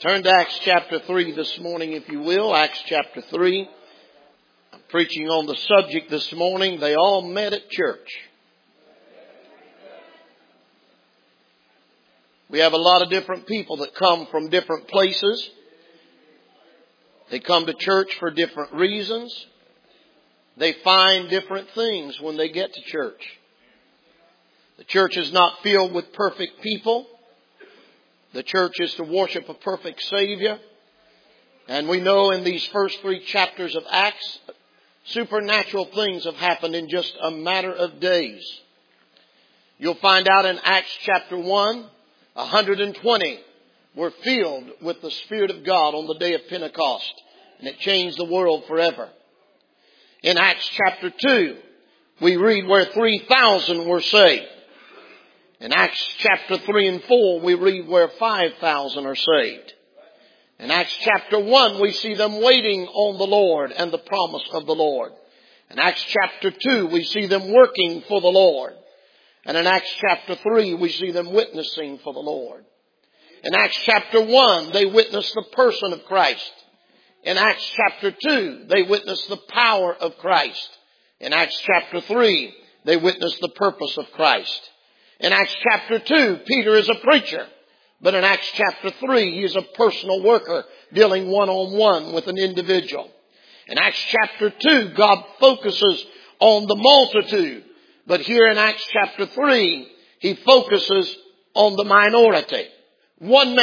Turn to Acts chapter 3 this morning, if you will. Acts chapter 3. I'm preaching on the subject this morning. They all met at church. We have a lot of different people that come from different places. They come to church for different reasons. They find different things when they get to church. The church is not filled with perfect people. The church is to worship a perfect Savior. And we know in these first 3 chapters of Acts, supernatural things have happened in just a matter of days. You'll find out in Acts chapter 1, 120 were filled with the Spirit of God on the day of Pentecost. And it changed the world forever. In Acts chapter 2, we read where 3,000 were saved. In Acts chapter 3 and 4, we read where 5,000 are saved. In Acts chapter 1, we see them waiting on the Lord and the promise of the Lord. In Acts chapter 2, we see them working for the Lord. And in Acts chapter 3, we see them witnessing for the Lord. In Acts chapter 1, they witnessed the person of Christ. In Acts chapter 2, they witnessed the power of Christ. In Acts chapter 3, they witnessed the purpose of Christ. In Acts chapter 2, Peter is a preacher. But in Acts chapter 3, he is a personal worker dealing one-on-one with an individual. In Acts chapter 2, God focuses on the multitude. But here in Acts chapter 3, he focuses on the minority. One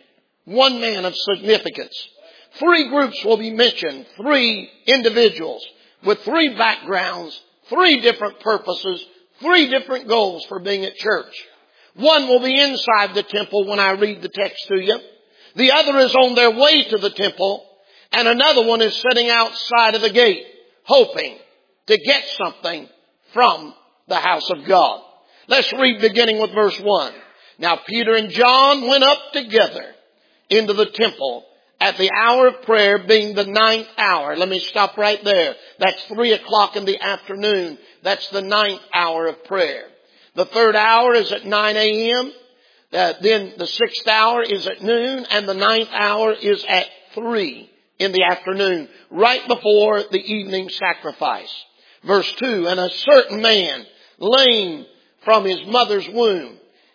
man of significance. 3 groups will be mentioned. 3 individuals with 3 backgrounds, 3 different purposes, 3 different goals for being at church. One will be inside the temple when I read the text to you. The other is on their way to the temple. And another one is sitting outside of the gate, hoping to get something from the house of God. Let's read beginning with verse 1. Now Peter and John went up together into the temple at the hour of prayer, being the 9th hour. Let me stop right there. That's 3 o'clock in the afternoon. That's the 9th hour of prayer. The 3rd hour is at 9 a.m. Then the 6th hour is at noon. And the 9th hour is at 3 in the afternoon, right before the evening sacrifice. Verse 2, and a certain man, lame from his mother's womb,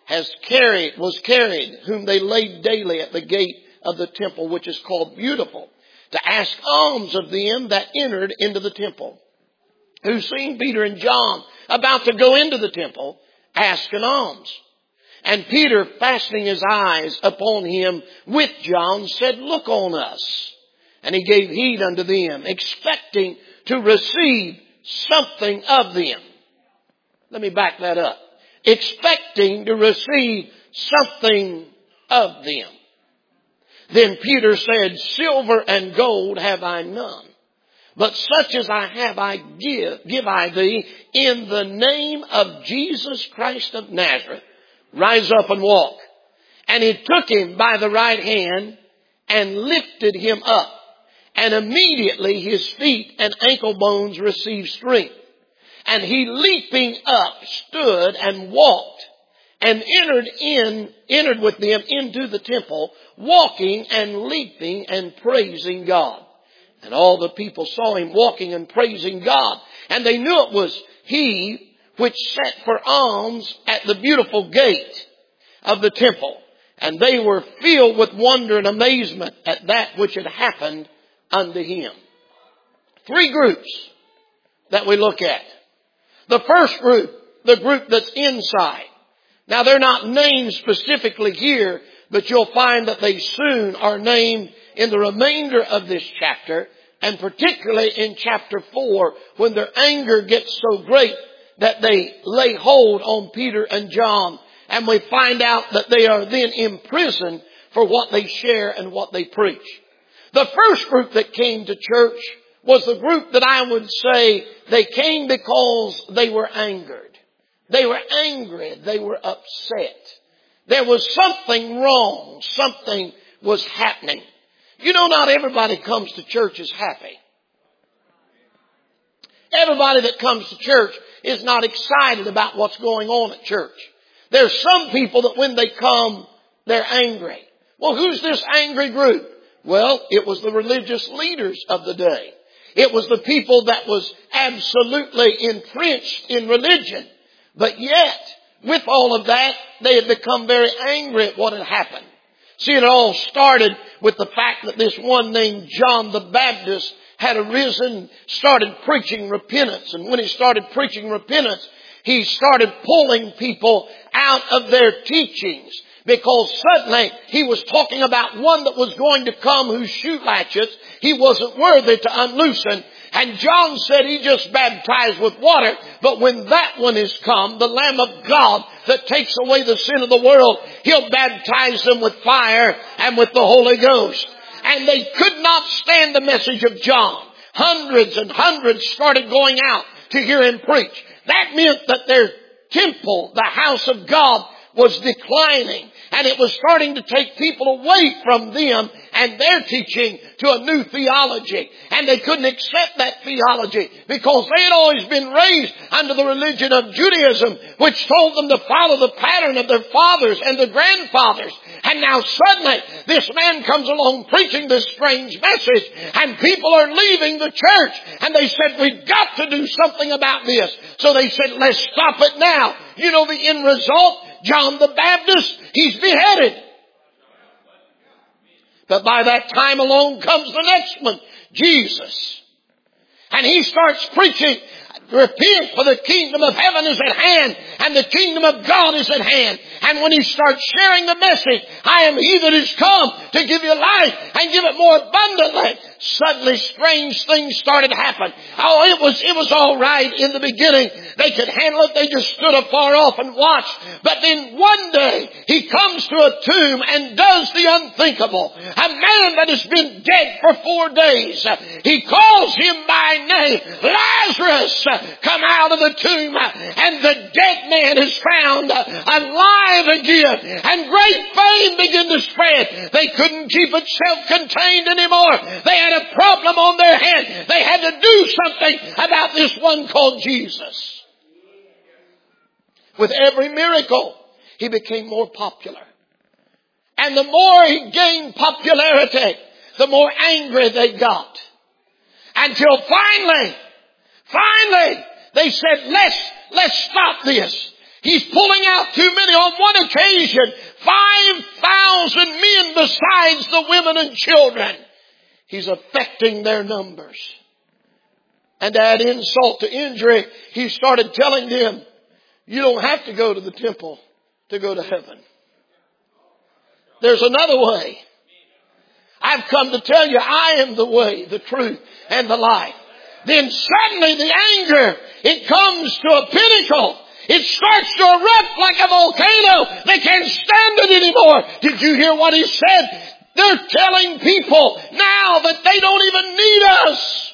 was carried, whom they laid daily at the gate of the temple, which is called Beautiful, to ask alms of them that entered into the temple, who seeing Peter and John about to go into the temple, asked an alms. And Peter, fastening his eyes upon him with John, said, Look on us. And he gave heed unto them, expecting to receive something of them. Let me back that up. Expecting to receive something of them. Then Peter said, Silver and gold have I none, but such as I have I give I thee, in the name of Jesus Christ of Nazareth. Rise up and walk. And he took him by the right hand and lifted him up. And immediately his feet and ankle bones received strength. And he leaping up stood and walked, and entered with them into the temple, walking and leaping and praising God. And all the people saw him walking and praising God. And they knew it was he which sat for alms at the Beautiful gate of the temple. And they were filled with wonder and amazement at that which had happened unto him. 3 groups that we look at. The first group, the group that's inside. Now they're not named specifically here, but you'll find that they soon are named in the remainder of this chapter, and particularly in chapter 4, when their anger gets so great that they lay hold on Peter and John, and we find out that they are then imprisoned for what they share and what they preach. The first group that came to church was the group that I would say they came because they were angered. They were angry. They were upset. There was something wrong. Something was happening. You know, not everybody comes to church is happy. Everybody that comes to church is not excited about what's going on at church. There's some people that when they come, they're angry. Well, who's this angry group? Well, it was the religious leaders of the day. It was the people that was absolutely entrenched in religion. But yet, with all of that, they had become very angry at what had happened. See, it all started with the fact that this one named John the Baptist had arisen, started preaching repentance. And when he started preaching repentance, he started pulling people out of their teachings. Because suddenly he was talking about one that was going to come whose shoe latchets he wasn't worthy to unloosen. And John said he just baptized with water. But when that one is come, the Lamb of God that takes away the sin of the world, he'll baptize them with fire and with the Holy Ghost. And they could not stand the message of John. Hundreds and hundreds started going out to hear him preach. That meant that their temple, the house of God, was declining. And it was starting to take people away from them and their teaching to a new theology. And they couldn't accept that theology because they had always been raised under the religion of Judaism, which told them to follow the pattern of their fathers and their grandfathers. And now suddenly this man comes along preaching this strange message, and people are leaving the church. And they said, we've got to do something about this. So they said, let's stop it now. You know the end result? John the Baptist, he's beheaded. But by that time along comes the next one, Jesus. And he starts preaching, repent, for the kingdom of heaven is at hand, and the kingdom of God is at hand. And when he starts sharing the message, I am he that is come to give you life and give it more abundantly, suddenly strange things started to happen. Oh, it was all right in the beginning. They could handle it. They just stood afar off and watched. But then one day he comes to a tomb and does the unthinkable. A man that has been dead for 4 days. He calls him by name, Lazarus, come out of the tomb. And the dead man is found alive again. And great fame began to spread. They couldn't keep it self-contained anymore. They had a problem on their hand. They had to do something about this one called Jesus. With every miracle, he became more popular. And the more he gained popularity, the more angry they got. Until finally, they said, let's stop this. He's pulling out too many. On one occasion, 5,000 men besides the women and children. He's affecting their numbers. And to add insult to injury, he started telling them, you don't have to go to the temple to go to heaven. There's another way. I've come to tell you, I am the way, the truth, and the life. Then suddenly the anger, it comes to a pinnacle. It starts to erupt like a volcano. They can't stand it anymore. Did you hear what he said? They're telling people now that they don't even need us.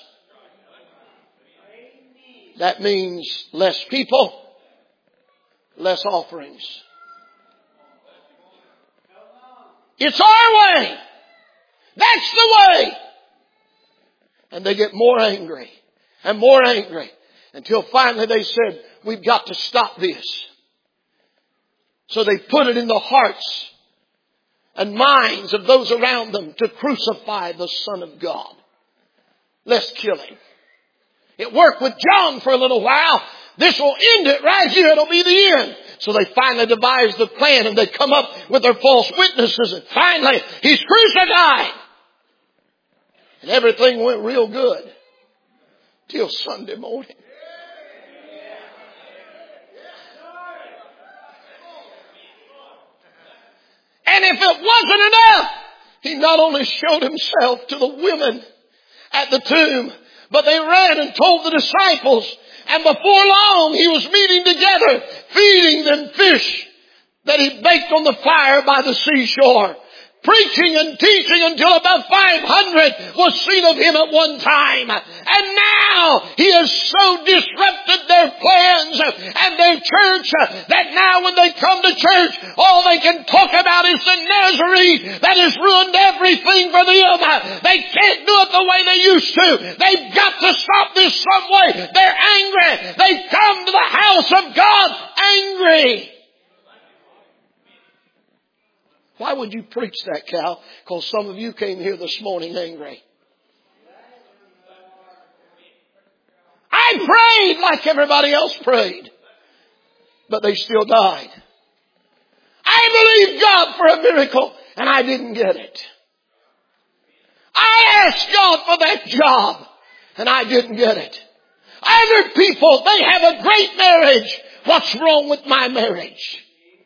That means less people, less offerings. It's our way. That's the way. And they get more angry and more angry until finally they said, we've got to stop this. So they put it in the hearts and minds of those around them to crucify the Son of God. Let's kill him. It worked with John for a little while. This will end it right here. It'll be the end. So they finally devised the plan, and they come up with their false witnesses, and finally he's crucified. And everything went real good till Sunday morning. And if it wasn't enough, he not only showed himself to the women at the tomb, but they ran and told the disciples. And before long, he was meeting together, feeding them fish that he baked on the fire by the seashore. Preaching and teaching until about 500 was seen of him at one time. And now he has so disrupted their plans and their church that now when they come to church, all they can talk about is the Nazarene that has ruined everything for them. They can't do it the way they used to. They've got to stop this some way. They're angry. They've come to the house of God angry. Why would you preach that, Cal? Because some of you came here this morning angry. I prayed like everybody else prayed, but they still died. I believed God for a miracle, and I didn't get it. I asked God for that job, and I didn't get it. Other people, they have a great marriage. What's wrong with my marriage?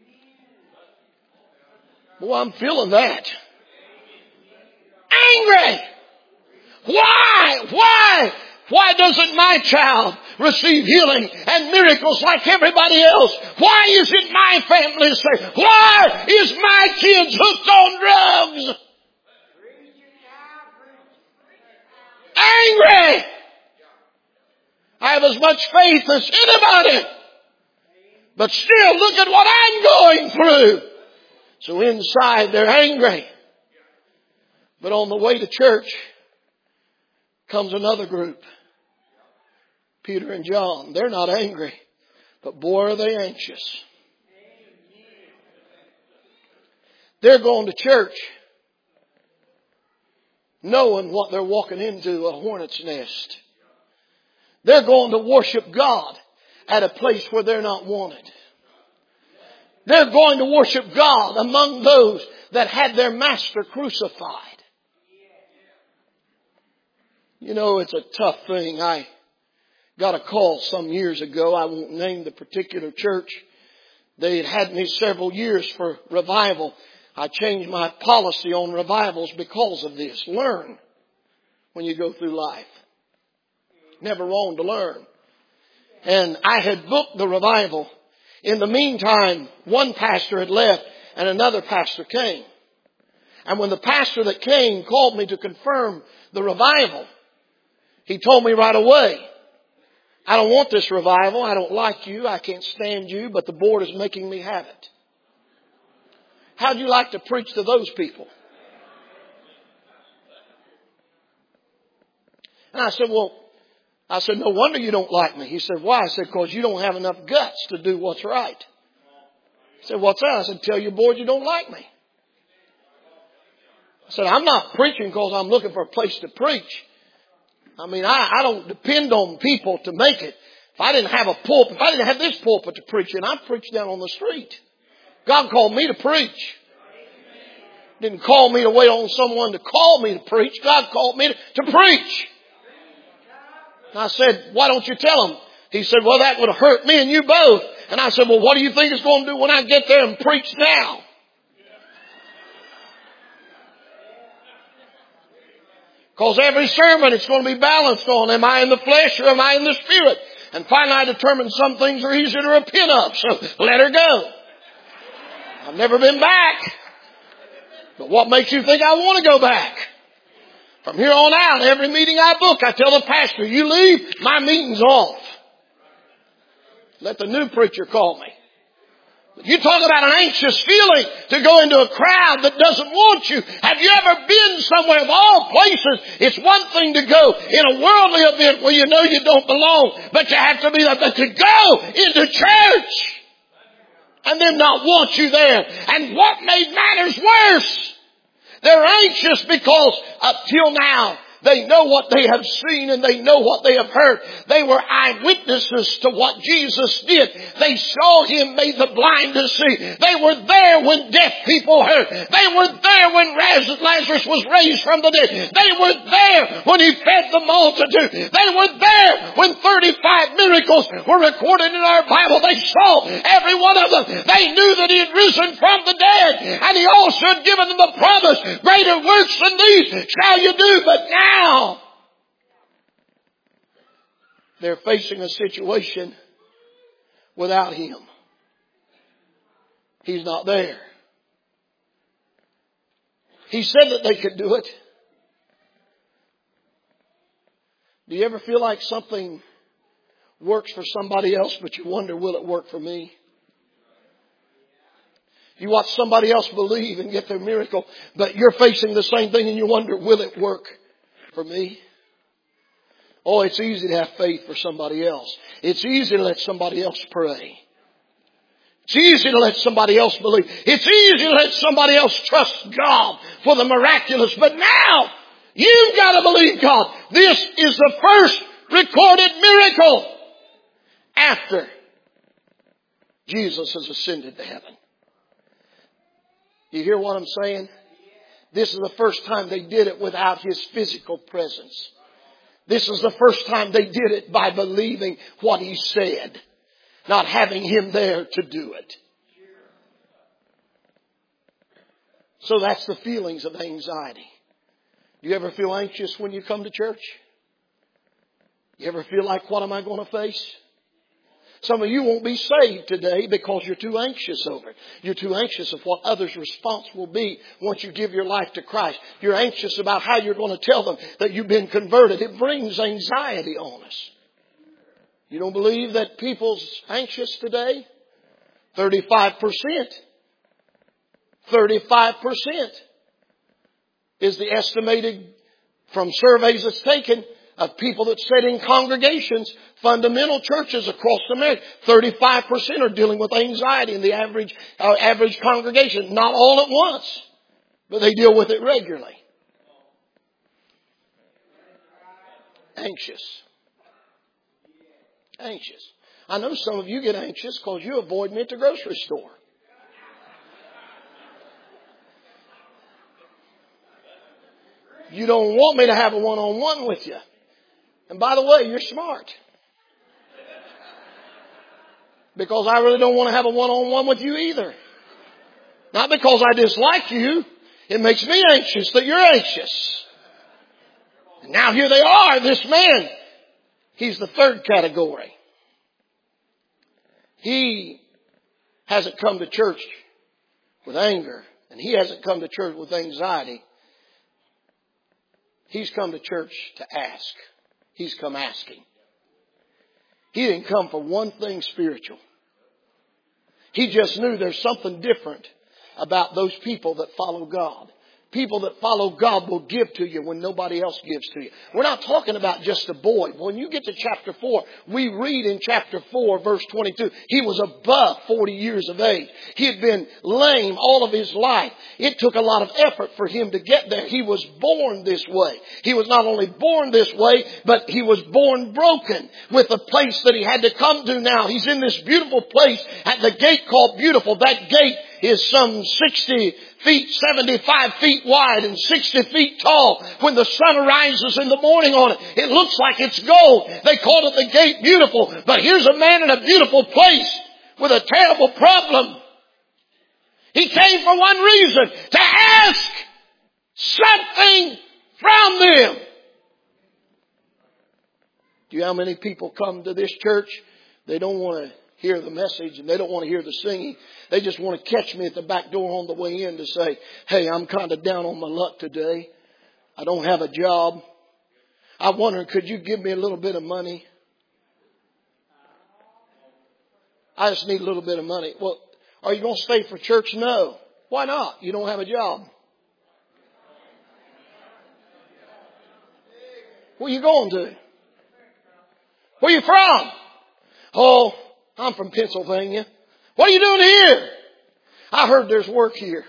Well, I'm feeling that. Angry. Why? Why doesn't my child receive healing and miracles like everybody else? Why isn't my family saved? Why is my kids hooked on drugs? Angry. I have as much faith as anybody. But still, look at what I'm going through. So inside they're angry. But on the way to church comes another group. Peter and John. They're not angry. But boy, are they anxious. They're going to church knowing what they're walking into, a hornet's nest. They're going to worship God at a place where they're not wanted. They're going to worship God among those that had their master crucified. You know, it's a tough thing. I got a call some years ago. I won't name the particular church. They had had me several years for revival. I changed my policy on revivals because of this. Learn when you go through life. Never wrong to learn. And I had booked the revival. In the meantime, one pastor had left and another pastor came. And when the pastor that came called me to confirm the revival, he told me right away, I don't want this revival. I don't like you. I can't stand you, but the board is making me have it. How'd you like to preach to those people? And I said, no wonder you don't like me. He said, why? I said, because you don't have enough guts to do what's right. He said, what's that? I said, tell your board you don't like me. I said, I'm not preaching because I'm looking for a place to preach. I mean, I don't depend on people to make it. If I didn't have a pulpit, if I didn't have this pulpit to preach in, I'd preach down on the street. God called me to preach. Didn't call me to wait on someone to call me to preach. God called me to preach. And I said, why don't you tell them? He said, well, that would hurt me and you both. And I said, well, what do you think it's going to do when I get there and preach now? Because every sermon it's going to be balanced on, am I in the flesh or am I in the spirit? And finally I determined some things are easier to repent of, so let her go. I've never been back. But what makes you think I want to go back? From here on out, every meeting I book, I tell the pastor, you leave, my meeting's off. Let the new preacher call me. You talk about an anxious feeling to go into a crowd that doesn't want you. Have you ever been somewhere of all places? It's one thing to go in a worldly event where you know you don't belong, but you have to be there. But to go into church and them not want you there. And what made matters worse, they're anxious because up till now, they know what they have seen and they know what they have heard. They were eyewitnesses to what Jesus did. They saw Him made the blind to see. They were there when deaf people heard. They were there when Lazarus was raised from the dead. They were there when He fed the multitude. They were there when 35 miracles were recorded in our Bible. They saw every one of them. They knew that He had risen from the dead. And He also had given them the promise, greater works than these shall you do. But now, they're facing a situation without Him. He's not there. He said that they could do it. Do you ever feel like something works for somebody else, but you wonder, will it work for me? You watch somebody else believe and get their miracle, but you're facing the same thing and you wonder, will it work for me? Oh, it's easy to have faith for somebody else. It's easy to let somebody else pray. It's easy to let somebody else believe. It's easy to let somebody else trust God for the miraculous. But now, you've got to believe God. This is the first recorded miracle after Jesus has ascended to heaven. You hear what I'm saying? This is the first time they did it without His physical presence. This is the first time they did it by believing what He said, not having Him there to do it. So that's the feelings of anxiety. Do you ever feel anxious when you come to church? You ever feel like, what am I going to face? Some of you won't be saved today because you're too anxious over it. You're too anxious of what others' response will be once you give your life to Christ. You're anxious about how you're going to tell them that you've been converted. It brings anxiety on us. You don't believe that people's anxious today? 35%. 35% is the estimated from surveys that's taken of people that sit in congregations, fundamental churches across America. 35% are dealing with anxiety in the average congregation. Not all at once, but they deal with it regularly. Anxious. Anxious. I know some of you get anxious because you avoid me at the grocery store. You don't want me to have a one-on-one with you. And by the way, you're smart. Because I really don't want to have a one-on-one with you either. Not because I dislike you. It makes me anxious that you're anxious. And now here they are, this man. He's the third category. He hasn't come to church with anger. And he hasn't come to church with anxiety. He's come to church to ask. He's come asking. He didn't come for one thing spiritual. He just knew there's something different about those people that follow God. People that follow God will give to you when nobody else gives to you. We're not talking about just a boy. When you get to chapter 4, we read in chapter 4, verse 22, he was above 40 years of age. He had been lame all of his life. It took a lot of effort for him to get there. He was born this way. He was not only born this way, but he was born broken with a place that he had to come to now. He's in this beautiful place at the gate called Beautiful. That gate is some 60 feet, 75 feet wide and 60 feet tall. When the sun rises in the morning on it, it looks like it's gold. They called it the Gate Beautiful. But here's a man in a beautiful place with a terrible problem. He came for one reason, to ask something from them. Do you know how many people come to this church? They don't want to hear the message and they don't want to hear the singing. They just want to catch me at the back door on the way in to say, hey, I'm kind of down on my luck today. I don't have a job. I wonder, could you give me a little bit of money? I just need a little bit of money. Well, are you going to stay for church? No. Why not? You don't have a job. Where you going to? Where you from? Oh, I'm from Pennsylvania. What are you doing here? I heard there's work here.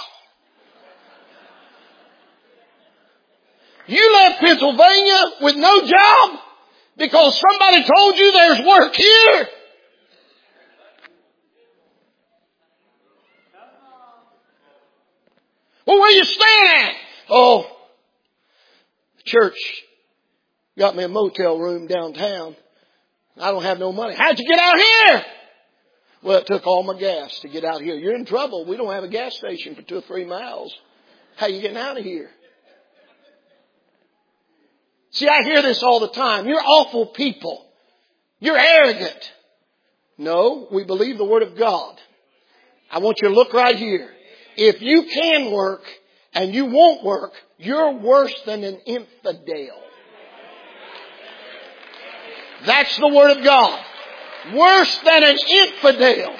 You left Pennsylvania with no job because somebody told you there's work here? Well, where you staying at? Oh, the church got me a motel room downtown. I don't have no money. How'd you get out here? Well, it took all my gas to get out here. You're in trouble. We don't have a gas station for 2 or 3 miles. How you getting out of here? See, I hear this all the time. You're awful people. You're arrogant. No, we believe the Word of God. I want you to look right here. If you can work and you won't work, you're worse than an infidel. That's the Word of God. Worse than an infidel.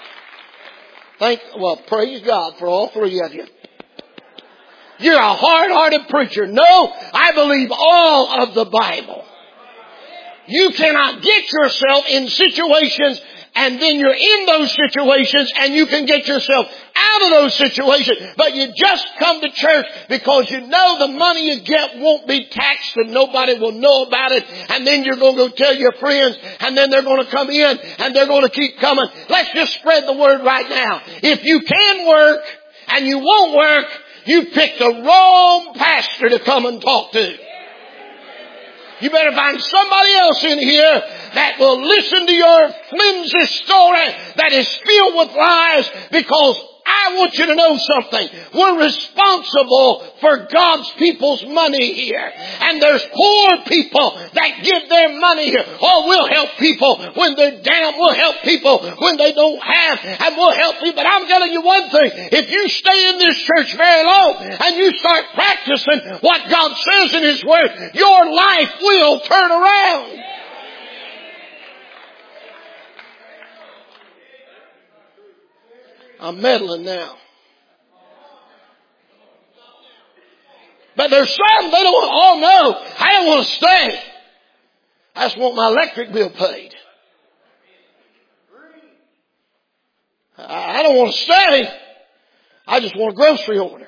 Praise God for all 3 of you. You're a hard-hearted preacher. No, I believe all of the Bible. You cannot get yourself in situations and then you're in those situations and you can get yourself out of those situations. But you just come to church because you know the money you get won't be taxed and nobody will know about it. And then you're going to go tell your friends, and then they're going to come in and they're going to keep coming. Let's just spread the word right now. If you can work and you won't work, you picked the wrong pastor to come and talk to. You better find somebody else in here that will listen to your flimsy story that is filled with lies, because I want you to know something. We're responsible for God's people's money here. And there's poor people that give their money here. Oh, we'll help people when they're down. We'll help people when they don't have. And we'll help people. But I'm telling you one thing. If you stay in this church very long and you start practicing what God says in His Word, your life will turn around. I'm meddling now. But there's some, they don't want, oh no, I don't want to stay. I just want my electric bill paid. I don't want to stay. I just want a grocery order.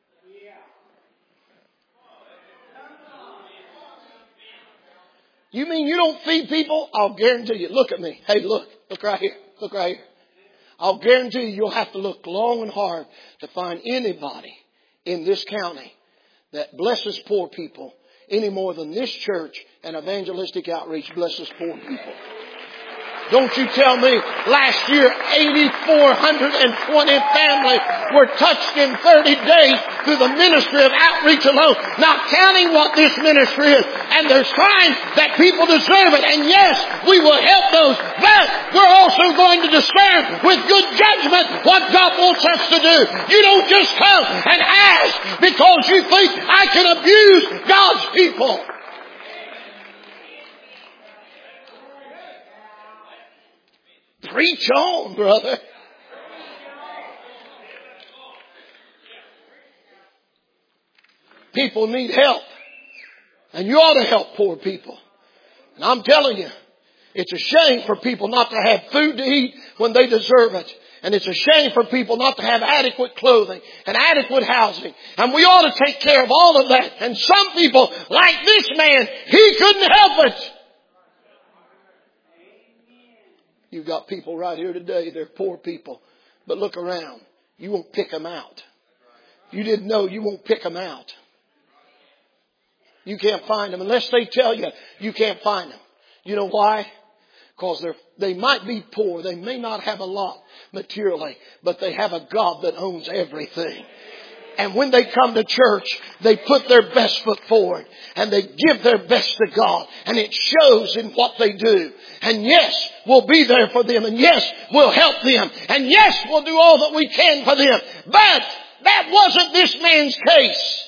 You mean you don't feed people? I'll guarantee you. Look at me. Hey, look right here. Look right here. I'll guarantee you'll have to look long and hard to find anybody in this county that blesses poor people any more than this church and evangelistic outreach blesses poor people. Don't you tell me last year 8,420 families were touched in 30 days through the ministry of outreach alone, not counting what this ministry is. And there's times that people deserve it. And yes, we will help those. But we're also going to discern with good judgment what God wants us to do. You don't just come and ask because you think I can abuse God's people. Preach on, brother. People need help. And you ought to help poor people. And I'm telling you, it's a shame for people not to have food to eat when they deserve it. And it's a shame for people not to have adequate clothing and adequate housing. And we ought to take care of all of that. And some people, like this man, he couldn't help it. You've got people right here today, they're poor people. But look around. You won't pick them out. You didn't know, you won't pick them out. You can't find them unless they tell you you can't find them. You know why? Because they might be poor. They may not have a lot materially, but they have a God that owns everything. And when they come to church, they put their best foot forward and they give their best to God. And it shows in what they do. And yes, we'll be there for them. And yes, we'll help them. And yes, we'll do all that we can for them. But that wasn't this man's case.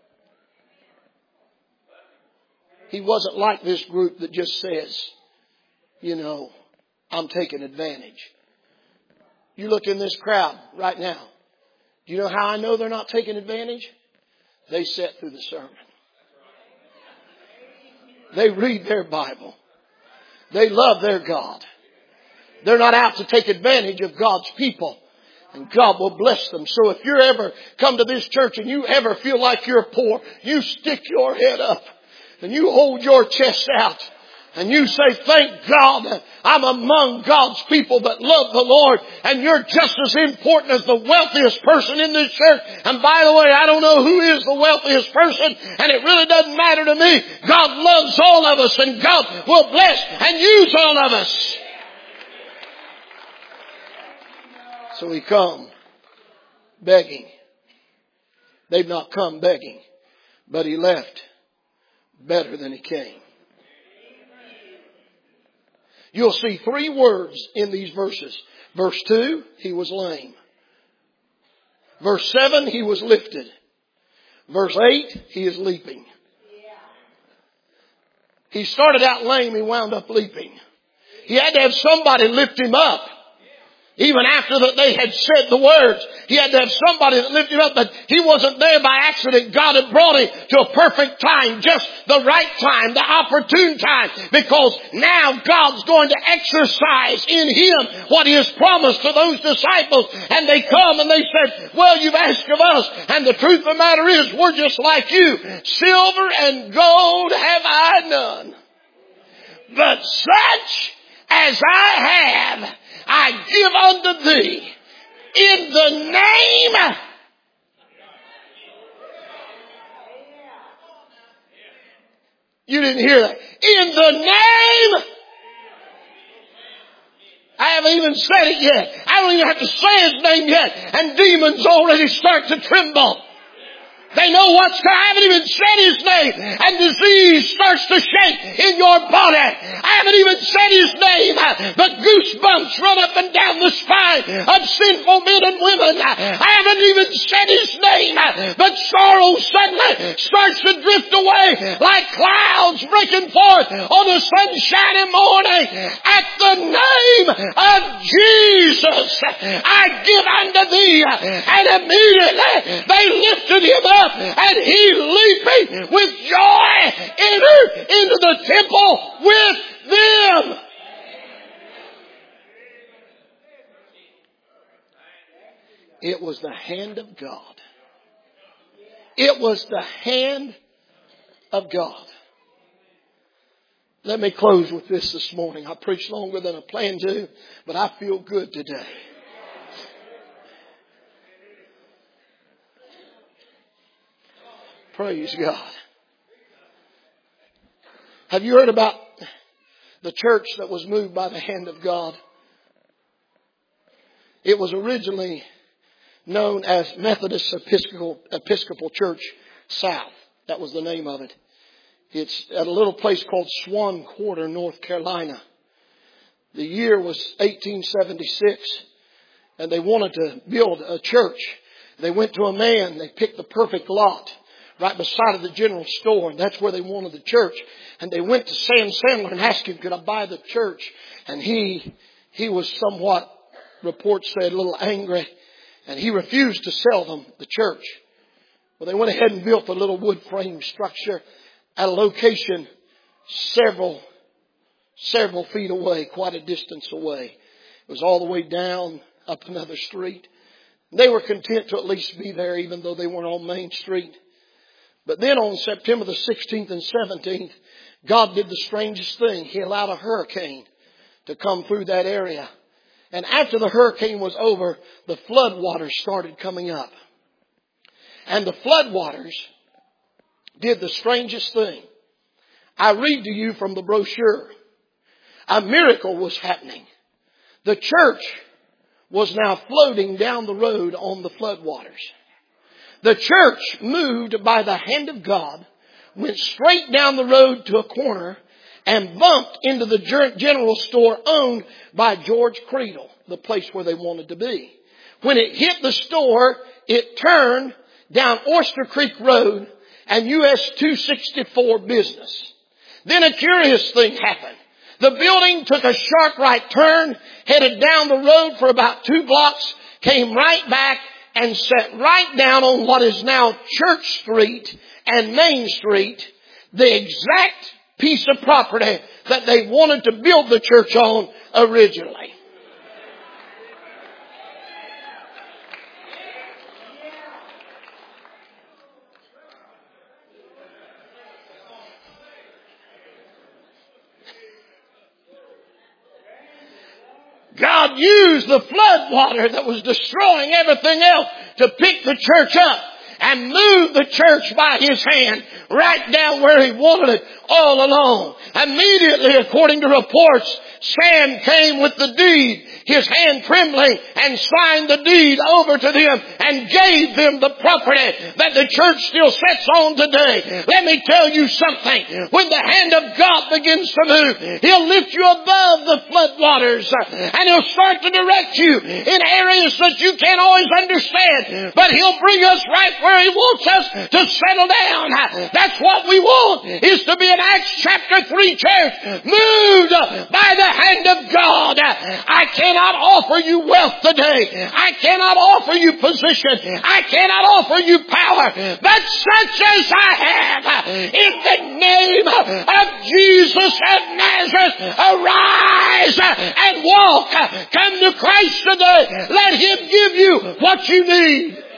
He wasn't like this group that just says, you know, I'm taking advantage. You look in this crowd right now. Do you know how I know they're not taking advantage? They sit through the sermon. They read their Bible. They love their God. They're not out to take advantage of God's people. And God will bless them. So if you ever come to this church and you ever feel like you're poor, you stick your head up and you hold your chest out. And you say, thank God I'm among God's people that love the Lord. And you're just as important as the wealthiest person in this church. And by the way, I don't know who is the wealthiest person. And it really doesn't matter to me. God loves all of us. And God will bless and use all of us. So he come begging. They've not come begging. But he left better than he came. You'll see 3 words in these verses. Verse 2, he was lame. Verse 7, he was lifted. Verse 8, he is leaping. He started out lame, he wound up leaping. He had to have somebody lift him up. Even after that they had said the words, he had to have somebody that lifted him up, but he wasn't there by accident. God had brought him to a perfect time, just the right time, the opportune time, because now God's going to exercise in him what he has promised to those disciples. And they come and they said, well, you've asked of us, and the truth of the matter is, we're just like you. Silver and gold have I none, but such as I have, I give unto thee in the name . You didn't hear that. In the name. I haven't even said it yet. I don't even have to say his name yet, and demons already start to tremble. They know what's going on. I haven't even said his name, and disease starts to shake in your body. I haven't even said his name, but goosebumps run up and down the spine of sinful men and women. I haven't even said his name, but sorrow suddenly starts to drift away like clouds breaking forth on a sunshiny morning. At the name of Jesus, I give unto thee. And immediately they lifted him up, and he, leaping with joy, entered into the temple with them. It was the hand of God. It was the hand of God. Let me close with this morning. I preached longer than I planned to, but I feel good today. Praise God. Have you heard about the church that was moved by the hand of God? It was originally known as Methodist Episcopal Church South. That was the name of it. It's at a little place called Swan Quarter, North Carolina. The year was 1876, and they wanted to build a church. They went to a man. They picked the perfect lot right beside of the general store, and that's where they wanted the church. And they went to Sam Sandler and asked him, could I buy the church? And he was somewhat, report said, a little angry, and he refused to sell them the church. Well, they went ahead and built a little wood frame structure at a location several feet away, quite a distance away. It was all the way down up another street. They were content to at least be there, even though they weren't on Main Street. But then on September the 16th and 17th, God did the strangest thing. He allowed a hurricane to come through that area. And after the hurricane was over, the flood waters started coming up. And the flood waters did the strangest thing. I read to you from the brochure. A miracle was happening. The church was now floating down the road on the flood waters. The church, moved by the hand of God, went straight down the road to a corner and bumped into the general store owned by George Creedle, the place where they wanted to be. When it hit the store, it turned down Oyster Creek Road and US 264 Business. Then a curious thing happened. The building took a sharp right turn, headed down the road for about 2 blocks, came right back, and sat right down on what is now Church Street and Main Street, the exact piece of property that they wanted to build the church on originally. God used the flood water that was destroying everything else to pick the church up and move the church by His hand right down where He wanted it all along. Immediately, according to reports, Sam came with the deed, his hand trembling, and signed the deed over to them and gave them the property that the church still sits on today. Let me tell you something. When the hand of God begins to move, He'll lift you above the flood waters, and He'll start to direct you in areas that you can't always understand. But He'll bring us right where He wants us to settle down. That's what we want, is to be an Acts chapter 3 church, moved by the hand of God. I cannot offer you wealth today. I cannot offer you position. I cannot offer you power. But such as I have, in the name of Jesus of Nazareth, arise and walk. Come to Christ today. Let Him give you what you need.